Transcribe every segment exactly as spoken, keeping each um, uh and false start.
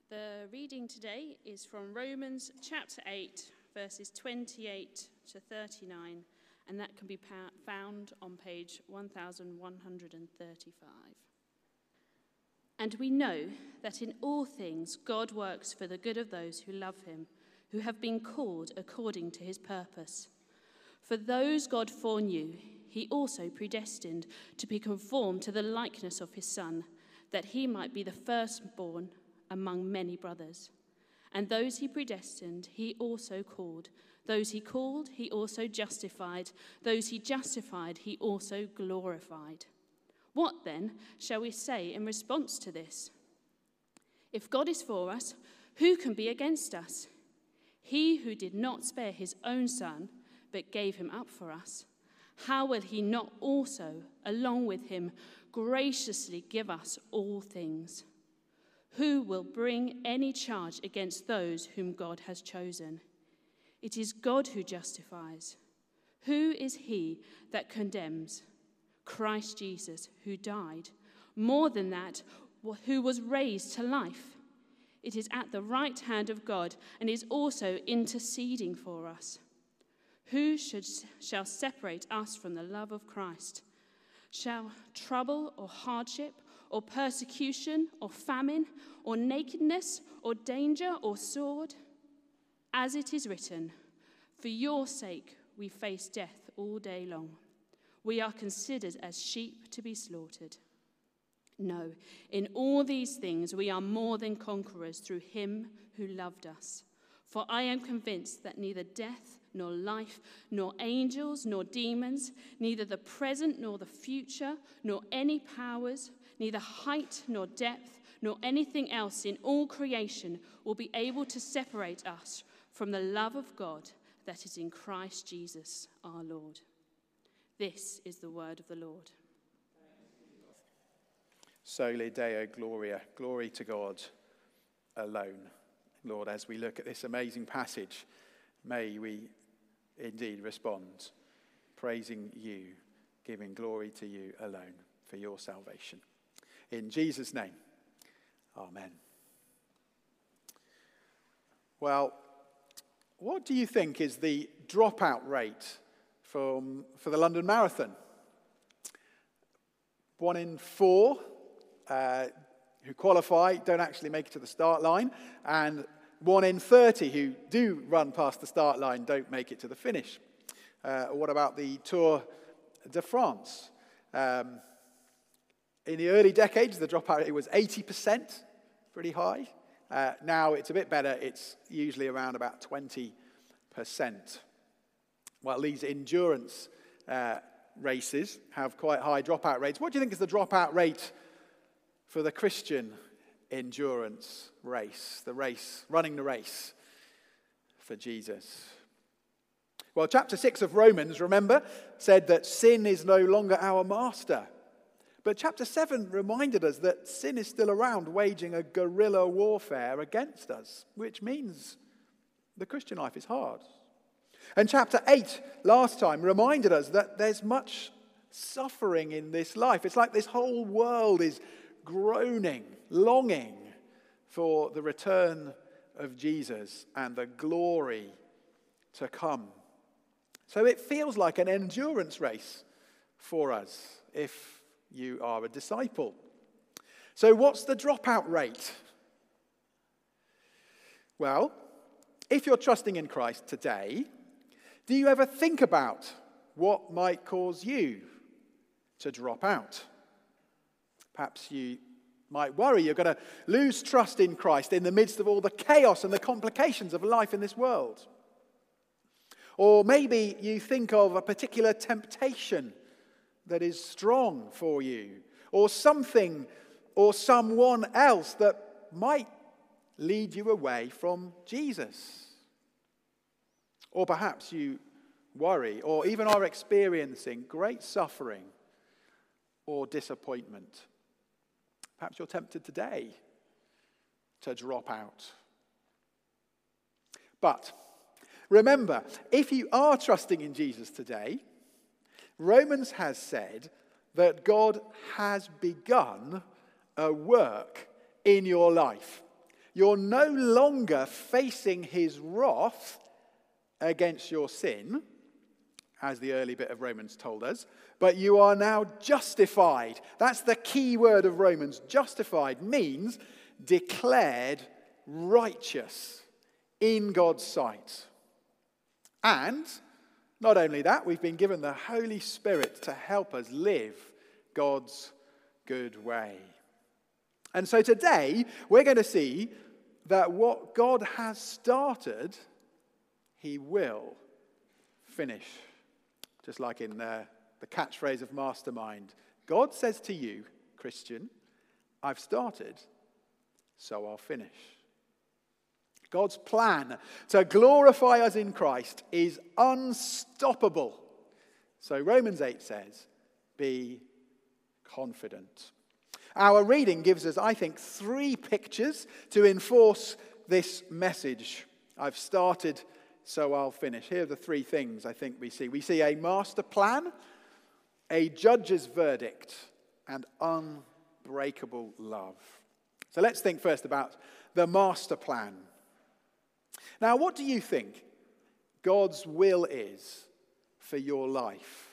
The reading today is from Romans chapter eight, verses twenty-eight to thirty-nine, and that can be found on page one thousand one hundred thirty-five. And we know that in all things God works for the good of those who love him, who have been called according to his purpose. For those God foreknew, he also predestined to be conformed to the likeness of his Son, that he might be the firstborn among many brothers. And those he predestined, he also called. Those he called, he also justified. Those he justified, he also glorified. What then shall we say in response to this? If God is for us, who can be against us? He who did not spare his own Son, but gave him up for us, how will he not also, along with him, graciously give us all things? Who will bring any charge against those whom God has chosen? It is God who justifies. Who is he that condemns? Christ Jesus, who died. More than that, who was raised to life. It is at the right hand of God and is also interceding for us. Who should, shall separate us from the love of Christ? Shall trouble or hardship or persecution or famine or nakedness or danger or sword? As it is written, for your sake we face death all day long. We are considered as sheep to be slaughtered. No, in all these things we are more than conquerors through him who loved us. For I am convinced that neither death nor life, nor angels, nor demons, neither the present nor the future, nor any powers, neither height nor depth, nor anything else in all creation will be able to separate us from the love of God that is in Christ Jesus our Lord. This is the word of the Lord. Soli Deo Gloria, glory to God alone. Lord, as we look at this amazing passage, may we indeed respond, praising you, giving glory to you alone for your salvation. In Jesus' name, amen. Well, what do you think is the dropout rate from, for the London Marathon? One in four uh, who qualify don't actually make it to the start line, and one in thirty who do run past the start line don't make it to the finish. Uh, what about the Tour de France? Um, in the early decades, the dropout rate was eighty percent, pretty high. Uh, now it's a bit better. It's usually around about twenty percent. Well, these endurance uh, races have quite high dropout rates. What do you think is the dropout rate for the Christian endurance race, the race, running the race for Jesus? Well, chapter six of Romans, remember, said that sin is no longer our master. But chapter seven reminded us that sin is still around, waging a guerrilla warfare against us, which means the Christian life is hard. And chapter eight, last time, reminded us that there's much suffering in this life. It's like this whole world is groaning, longing for the return of Jesus and the glory to come. So it feels like an endurance race for us if you are a disciple. So what's the dropout rate? Well, if you're trusting in Christ today, do you ever think about what might cause you to drop out? Perhaps you might worry you're going to lose trust in Christ in the midst of all the chaos and the complications of life in this world. Or maybe you think of a particular temptation that is strong for you, or something or someone else that might lead you away from Jesus. Or perhaps you worry or even are experiencing great suffering or disappointment. Perhaps you're tempted today to drop out. But remember, if you are trusting in Jesus today, Romans has said that God has begun a work in your life. You're no longer facing his wrath against your sin, as the early bit of Romans told us, but you are now justified. That's the key word of Romans. Justified means declared righteous in God's sight. And not only that, we've been given the Holy Spirit to help us live God's good way. And so today, we're going to see that what God has started, he will finish. Just like in uh, the catchphrase of Mastermind. God says to you, Christian, I've started, so I'll finish. God's plan to glorify us in Christ is unstoppable. So Romans eight says, be confident. Our reading gives us, I think, three pictures to enforce this message. I've started, so I'll finish. Here are the three things I think we see. We see a master plan, a judge's verdict, and unbreakable love. So let's think first about the master plan. Now, what do you think God's will is for your life?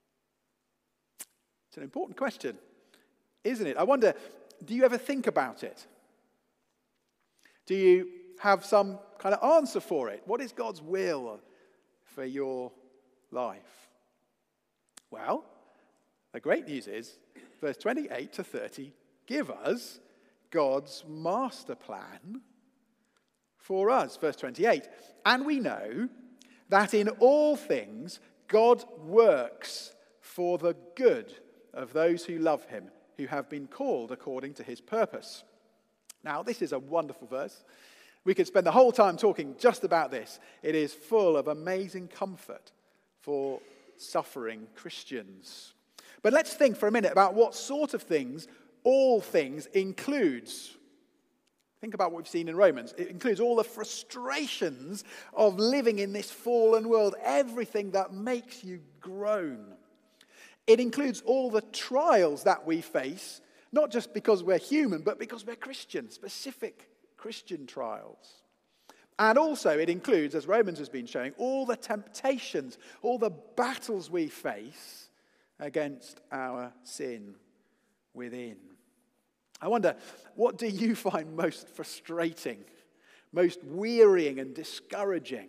It's an important question, isn't it? I wonder, do you ever think about it? Do you have some kind of answer for it? What is God's will for your life? Well, the great news is, verse twenty-eight to thirty give us God's master plan for us. Verse twenty-eight, and we know that in all things God works for the good of those who love him, who have been called according to his purpose. Now, this is a wonderful verse. We could spend the whole time talking just about this. It is full of amazing comfort for suffering Christians. But let's think for a minute about what sort of things all things includes. Think about what we've seen in Romans. It includes all the frustrations of living in this fallen world, everything that makes you groan. It includes all the trials that we face, not just because we're human, but because we're Christian, specific Christian trials. And also it includes, as Romans has been showing, all the temptations, all the battles we face against our sin within. I wonder, what do you find most frustrating, most wearying and discouraging?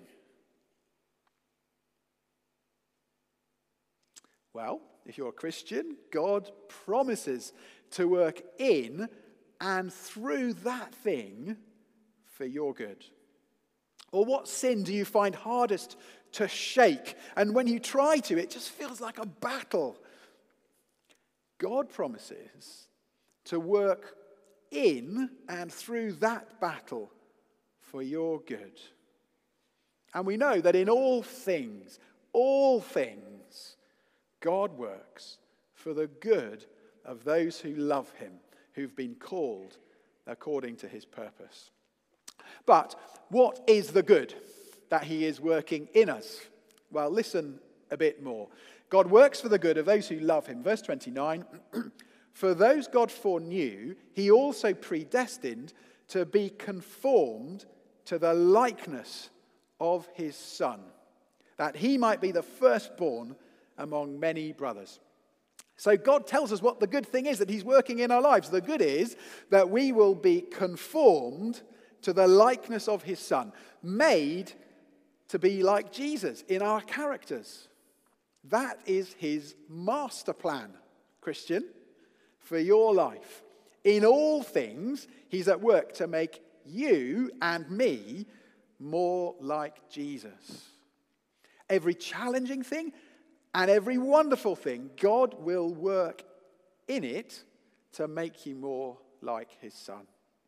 Well, if you're a Christian, God promises to work in and through that thing for your good. Or what sin do you find hardest to shake? And when you try to, it just feels like a battle. God promises to work in and through that battle for your good. And we know that in all things, all things, God works for the good of those who love him, who've been called according to his purpose. But what is the good that he is working in us? Well, listen a bit more. God works for the good of those who love him. Verse twenty-nine, for those God foreknew, he also predestined to be conformed to the likeness of his Son, that he might be the firstborn among many brothers. So God tells us what the good thing is that he's working in our lives. The good is that we will be conformed to the likeness of his Son, made to be like Jesus in our characters. That is his master plan, Christian, for your life. In all things, he's at work to make you and me more like Jesus. Every challenging thing and every wonderful thing, God will work in it to make you more like his Son.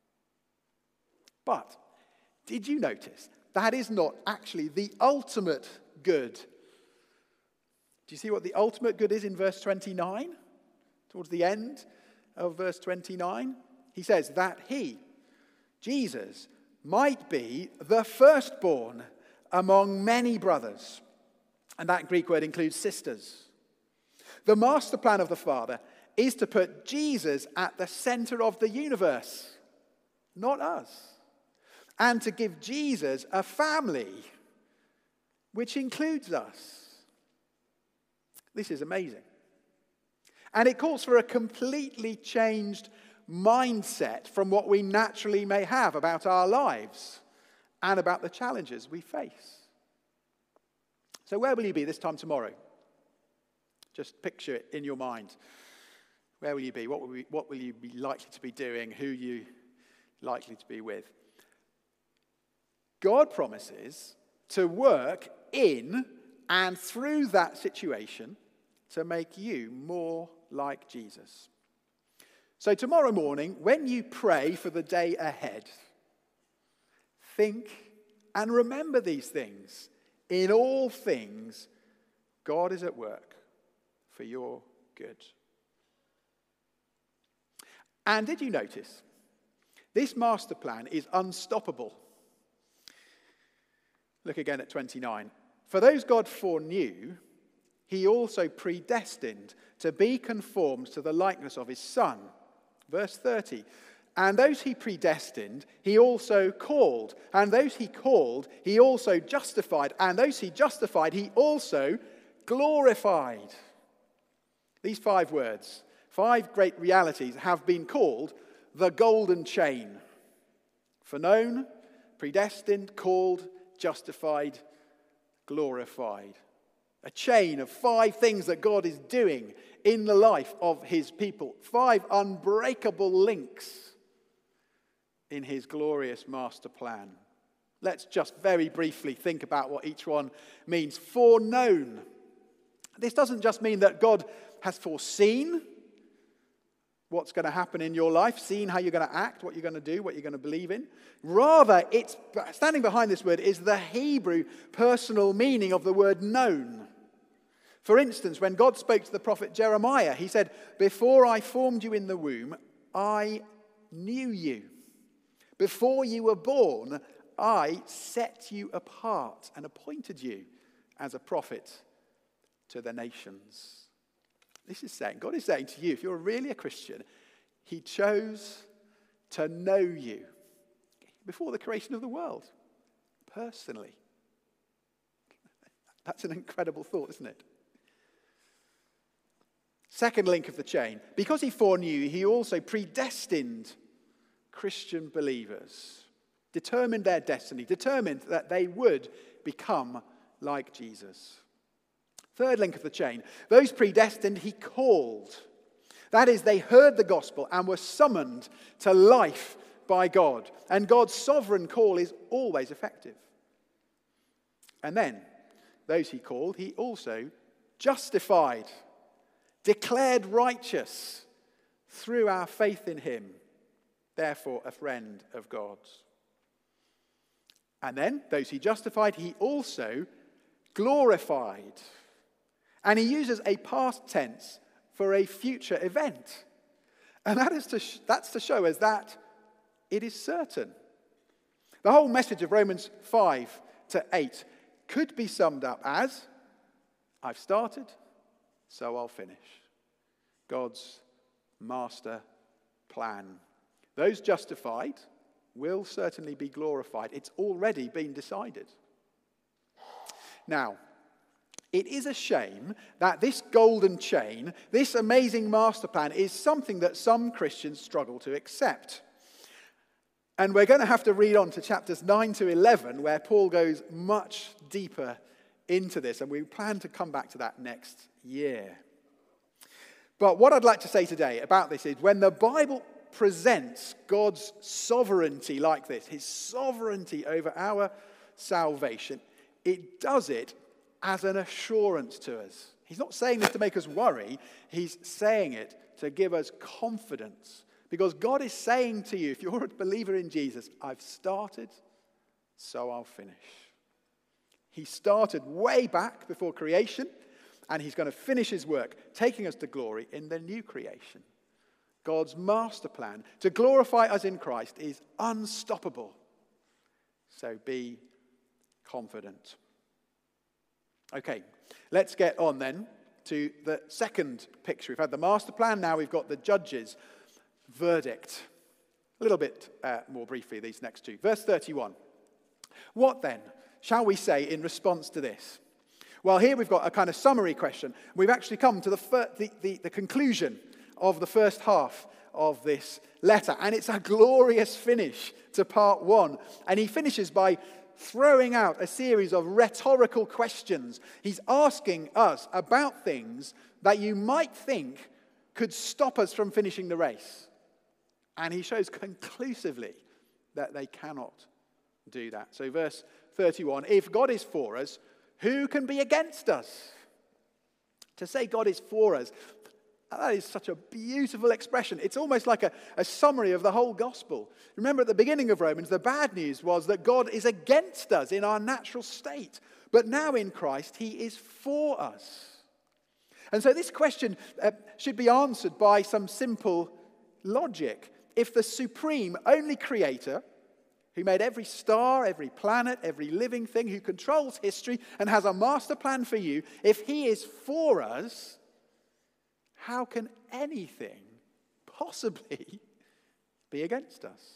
But did you notice that is not actually the ultimate good? Do you see what the ultimate good is in verse twenty-nine? Towards the end of verse twenty-nine, he says that he, Jesus, might be the firstborn among many brothers. And that Greek word includes sisters. The master plan of the Father is to put Jesus at the center of the universe, not us. and to give Jesus a family, which includes us. This is amazing. And it calls for a completely changed mindset from what we naturally may have about our lives and about the challenges we face. So where will you be this time tomorrow? Just picture it in your mind. Where will you be? What will, we, what will you be likely to be doing? Who are you likely to be with? God promises to work in and through that situation to make you more like Jesus. So tomorrow morning, when you pray for the day ahead, think and remember these things. In all things, God is at work for your good. And did you notice? This master plan is unstoppable. Look again at twenty-nine. For those God foreknew, he also predestined to be conformed to the likeness of his Son. Verse thirty. And those he predestined, he also called. And those he called, he also justified. And those he justified, he also glorified. These five words, five great realities, have been called the golden chain. Foreknown, predestined, called, justified, glorified. A chain of five things that God is doing in the life of his people. Five unbreakable links in his glorious master plan. Let's just very briefly think about what each one means. Foreknown. This doesn't just mean that God has foreseen what's going to happen in your life, seen how you're going to act, what you're going to do, what you're going to believe in. Rather, it's standing behind this word is the Hebrew personal meaning of the word known. For instance, when God spoke to the prophet Jeremiah, he said, "Before I formed you in the womb, I knew you. Before you were born, I set you apart and appointed you as a prophet to the nations." This is saying, God is saying to you, if you're really a Christian, he chose to know you before the creation of the world, personally. That's an incredible thought, isn't it? Second link of the chain. Because he foreknew, he also predestined Christian believers, determined their destiny, determined that they would become like Jesus. Third link of the chain. Those predestined, he called. That is, they heard the gospel and were summoned to life by God. And God's sovereign call is always effective. And then, those he called, he also justified, declared righteous through our faith in him, therefore a friend of God's. And then, those he justified, he also glorified. And he uses a past tense for a future event. And that is to sh- that's to show us that it is certain. The whole message of Romans five to eight could be summed up as, I've started, so I'll finish. God's master plan. Those justified will certainly be glorified. It's already been decided. Now, it is a shame that this golden chain, this amazing master plan, is something that some Christians struggle to accept. And we're going to have to read on to chapters nine to eleven, where Paul goes much deeper into this, and we plan to come back to that next year. But what I'd like to say today about this is, when the Bible presents God's sovereignty like this, his sovereignty over our salvation, it does it as an assurance to us. He's not saying this to make us worry. He's saying it to give us confidence. Because God is saying to you, if you're a believer in Jesus, I've started, so I'll finish. He started way back before creation, and he's going to finish his work, taking us to glory in the new creation. God's master plan to glorify us in Christ is unstoppable. So be confident. Okay, let's get on then to the second picture. We've had the master plan, now we've got the judge's verdict. A little bit uh, more briefly, these next two. Verse thirty-one. What then shall we say in response to this? Well, here we've got a kind of summary question. We've actually come to the, fir- the, the, the conclusion of the first half of this letter. And it's a glorious finish to part one. And he finishes by throwing out a series of rhetorical questions. He's asking us about things that you might think could stop us from finishing the race. And he shows conclusively that they cannot do that. So verse thirty-one, if God is for us, who can be against us? To say God is for us, that is such a beautiful expression. It's almost like a, a summary of the whole gospel. Remember at the beginning of Romans, the bad news was that God is against us in our natural state. But now in Christ, he is for us. And so this question uh, should be answered by some simple logic. If the supreme, only creator, who made every star, every planet, every living thing, who controls history and has a master plan for you, if he is for us, how can anything possibly be against us?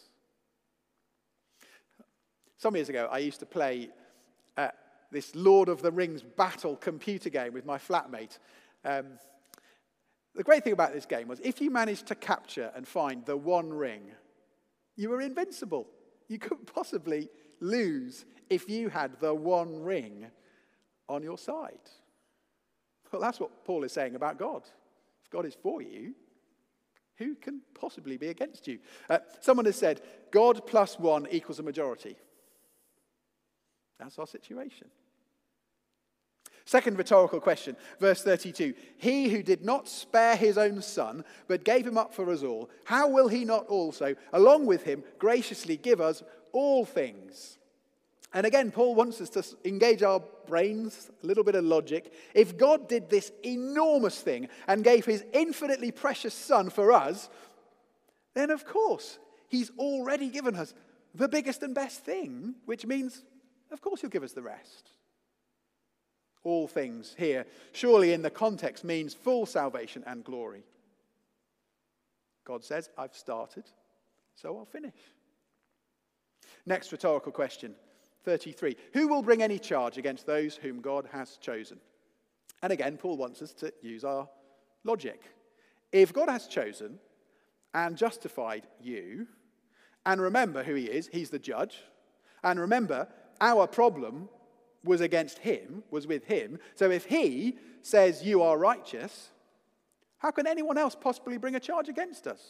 Some years ago, I used to play uh, this Lord of the Rings battle computer game with my flatmate. Um, the great thing about this game was if you managed to capture and find the one ring, you were invincible. You couldn't possibly lose if you had the one ring on your side. Well, that's what Paul is saying about God. If God is for you, who can possibly be against you? Uh, someone has said, God plus one equals a majority. That's our situation. Second rhetorical question, verse thirty-two. He who did not spare his own son, but gave him up for us all, how will he not also, along with him, graciously give us all things? And again, Paul wants us to engage our brains, a little bit of logic. If God did this enormous thing and gave his infinitely precious son for us, then of course, he's already given us the biggest and best thing, which means, of course, he'll give us the rest. All things here, surely in the context, means full salvation and glory. God says, I've started, so I'll finish. Next rhetorical question, thirty-three. Who will bring any charge against those whom God has chosen? And again, Paul wants us to use our logic. If God has chosen and justified you, and remember who he is, he's the judge, and remember, our problem was against him, was with him. So if he says you are righteous, how can anyone else possibly bring a charge against us?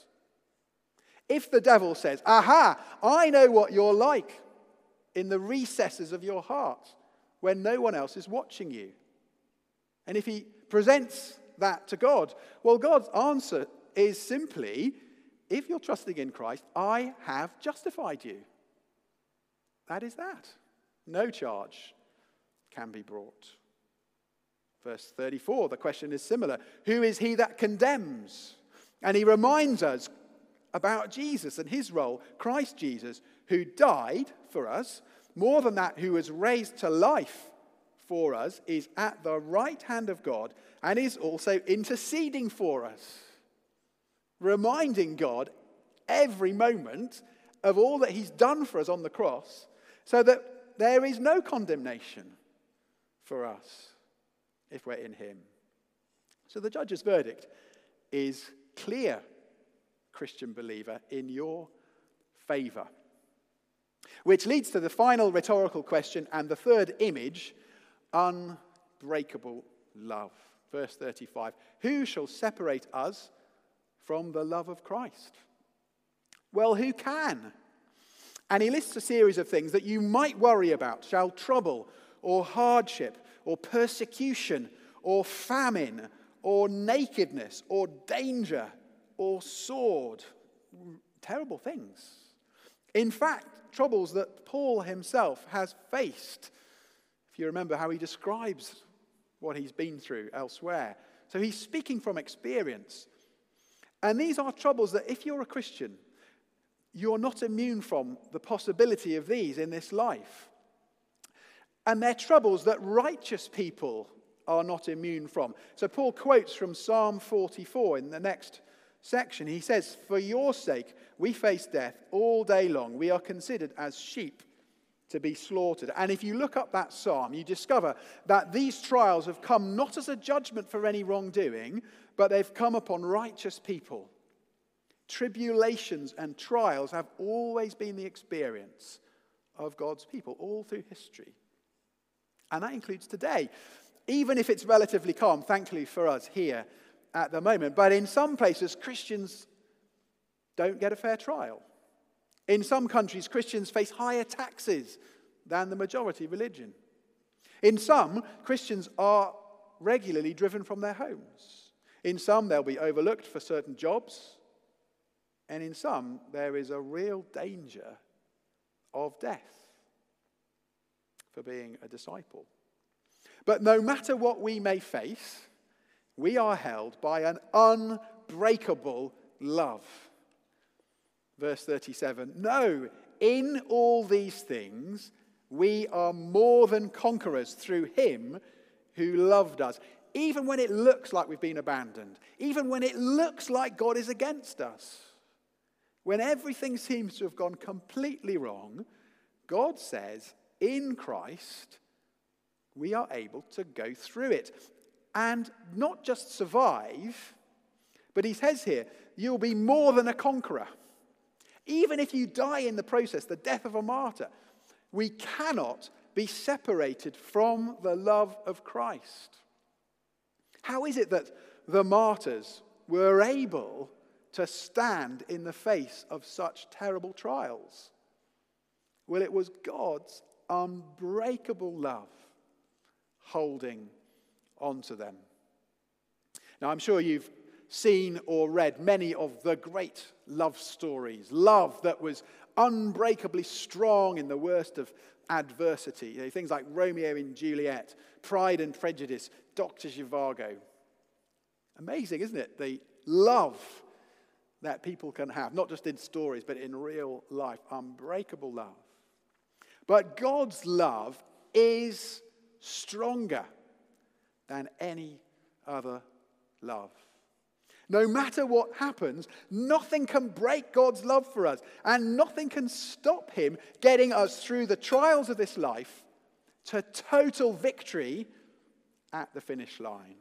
If the devil says, aha, I know what you're like in the recesses of your heart when no one else is watching you. And if he presents that to God, well, God's answer is simply, if you're trusting in Christ, I have justified you. That is that. No charge can be brought. Verse thirty-four, the question is similar. Who is he that condemns? And he reminds us about Jesus and his role, Christ Jesus, who died for us. More than that, who was raised to life for us, is at the right hand of God and is also interceding for us. Reminding God every moment of all that he's done for us on the cross, so that there is no condemnation for us if we're in him. So the judge's verdict is clear, Christian believer, in your favor. Which leads to the final rhetorical question and the third image, unbreakable love. Verse thirty-five, who shall separate us from the love of Christ? Well, who can? And he lists a series of things that you might worry about, shall trouble, or hardship, or persecution, or famine, or nakedness, or danger, or sword. Terrible things. In fact, troubles that Paul himself has faced. If you remember how he describes what he's been through elsewhere. So he's speaking from experience. And these are troubles that if you're a Christian, you're not immune from the possibility of these in this life. And they're troubles that righteous people are not immune from. So Paul quotes from Psalm forty-four in the next section. He says, "For your sake, we face death all day long. We are considered as sheep to be slaughtered." And if you look up that psalm, you discover that these trials have come not as a judgment for any wrongdoing, but they've come upon righteous people. Tribulations and trials have always been the experience of God's people all through history. And that includes today, even if it's relatively calm, thankfully for us here at the moment. But in some places, Christians don't get a fair trial. In some countries, Christians face higher taxes than the majority religion. In some, Christians are regularly driven from their homes. In some, they'll be overlooked for certain jobs. And in some, there is a real danger of death for being a disciple. But no matter what we may face, we are held by an unbreakable love. Verse thirty-seven, "No, in all these things we are more than conquerors through him who loved us." Even when it looks like we've been abandoned, even when it looks like God is against us, when everything seems to have gone completely wrong, God says, in Christ, we are able to go through it. And not just survive, but he says here, you'll be more than a conqueror. Even if you die in the process, the death of a martyr, we cannot be separated from the love of Christ. How is it that the martyrs were able to stand in the face of such terrible trials? Well, it was God's unbreakable love holding onto them. Now, I'm sure you've seen or read many of the great love stories. Love that was unbreakably strong in the worst of adversity. You know, things like Romeo and Juliet, Pride and Prejudice, Doctor Zhivago. Amazing, isn't it? The love that people can have, not just in stories, but in real life. Unbreakable love. But God's love is stronger than any other love. No matter what happens, nothing can break God's love for us, and nothing can stop him getting us through the trials of this life to total victory at the finish line.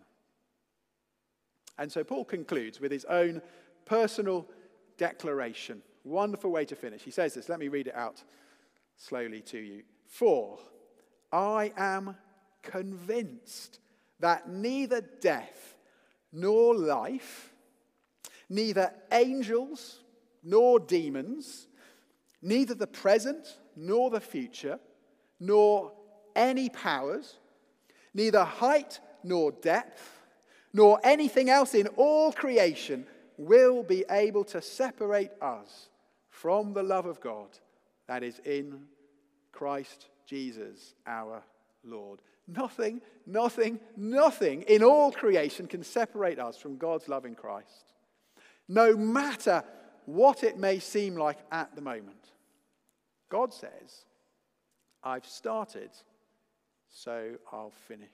And so Paul concludes with his own personal declaration. Wonderful way to finish. He says this, let me read it out slowly to you. "For I am convinced that neither death nor life, neither angels nor demons, neither the present nor the future, nor any powers, neither height nor depth, nor anything else in all creation will be able to separate us from the love of God that is in Christ Jesus our Lord." Nothing, nothing, nothing in all creation can separate us from God's love in Christ, no matter what it may seem like at the moment. God says, I've started, so I'll finish.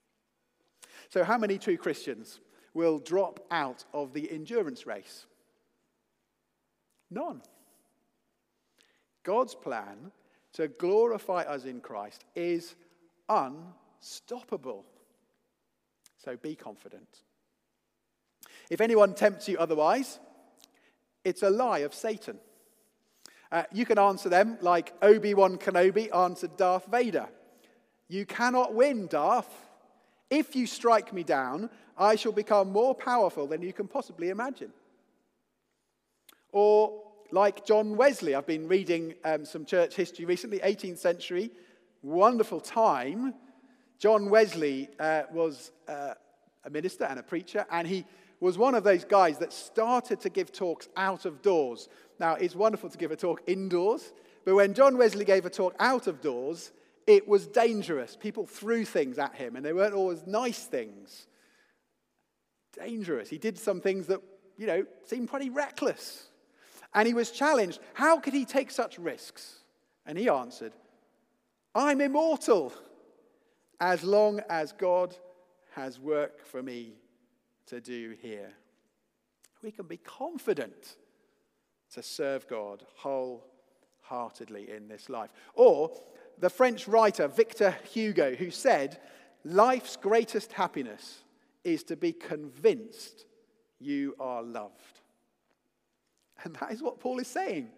So how many true Christians will drop out of the endurance race? None. God's plan to glorify us in Christ is unstoppable. So be confident. If anyone tempts you otherwise, it's a lie of Satan. Uh, you can answer them like Obi-Wan Kenobi answered Darth Vader. "You cannot win, Darth. If you strike me down, I shall become more powerful than you can possibly imagine." Or like John Wesley. I've been reading um, some church history recently, eighteenth century, wonderful time. John Wesley uh, was uh, a minister and a preacher, and he was one of those guys that started to give talks out of doors. Now, it's wonderful to give a talk indoors, but when John Wesley gave a talk out of doors, it was dangerous. People threw things at him, and they weren't always nice things. Dangerous. He did some things that, you know, seemed pretty reckless. And he was challenged. How could he take such risks? And he answered, "I'm immortal as long as God has work for me to do here." we can be confident to serve God wholeheartedly in this life. Or the French writer Victor Hugo, who said, life's greatest happiness is to be convinced you are loved. And that is what Paul is saying.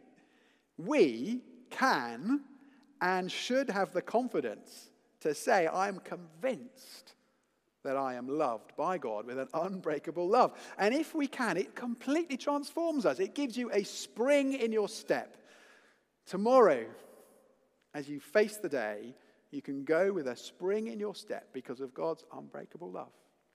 We can and should have the confidence to say, I'm convinced that I am loved by God with an unbreakable love. And if we can, it completely transforms us. It gives you a spring in your step. Tomorrow, as you face the day, you can go with a spring in your step because of God's unbreakable love.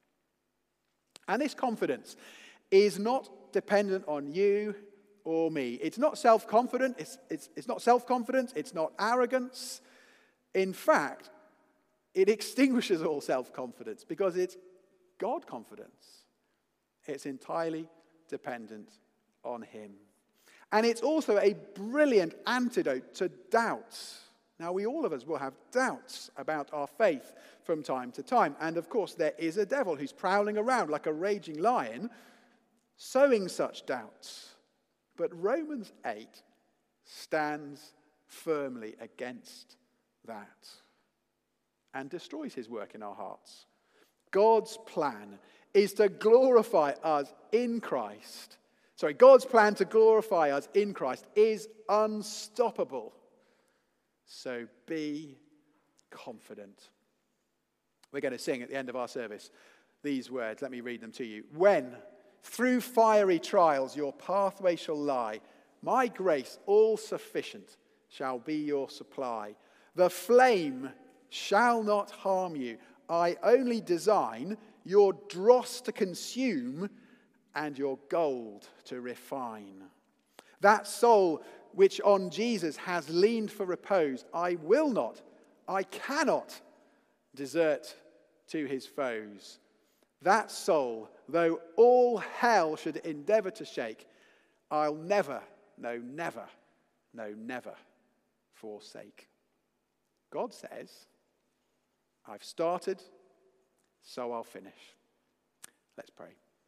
And this confidence is not dependent on you or me. It's not self-confident. It's, it's, it's not self-confidence. It's not arrogance. In fact, it extinguishes all self-confidence because it's God confidence. It's entirely dependent on him. And it's also a brilliant antidote to doubts. Now, we all of us will have doubts about our faith from time to time. And of course, there is a devil who's prowling around like a raging lion, sowing such doubts. But Romans eight stands firmly against that and destroys his work in our hearts. God's plan is to glorify us in Christ. Sorry, God's plan to glorify us in Christ is unstoppable. So be confident. We're going to sing at the end of our service these words. Let me read them to you. When through fiery trials your pathway shall lie, my grace all sufficient shall be your supply. The flame shall not harm you. I only design your dross to consume and your gold to refine. That soul which on Jesus has leaned for repose, I will not, I cannot desert to his foes. That soul, though all hell should endeavor to shake, I'll never, no, never, no, never forsake. God says, I've started, so I'll finish. Let's pray.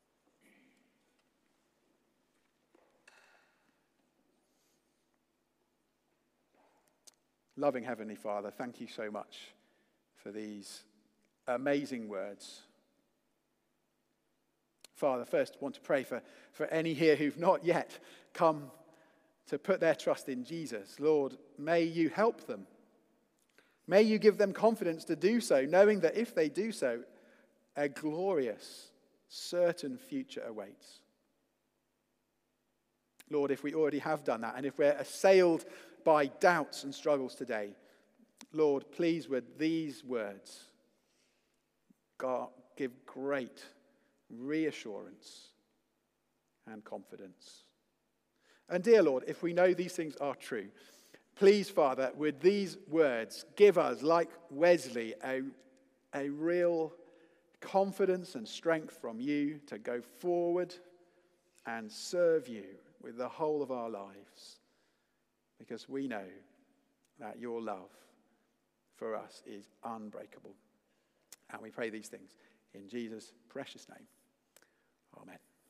Loving Heavenly Father, thank you so much for these amazing words. Father, first I want to pray for, for any here who've not yet come to put their trust in Jesus. Lord, may you help them. May you give them confidence to do so, knowing that if they do so, a glorious, certain future awaits. Lord, if we already have done that, and if we're assailed by doubts and struggles today, Lord, please with these words, God, give great reassurance and confidence. And dear Lord, if we know these things are true, please, Father, with these words, give us, like Wesley, a, a real confidence and strength from you to go forward and serve you with the whole of our lives, because we know that your love for us is unbreakable. And we pray these things in Jesus' precious name. Amen.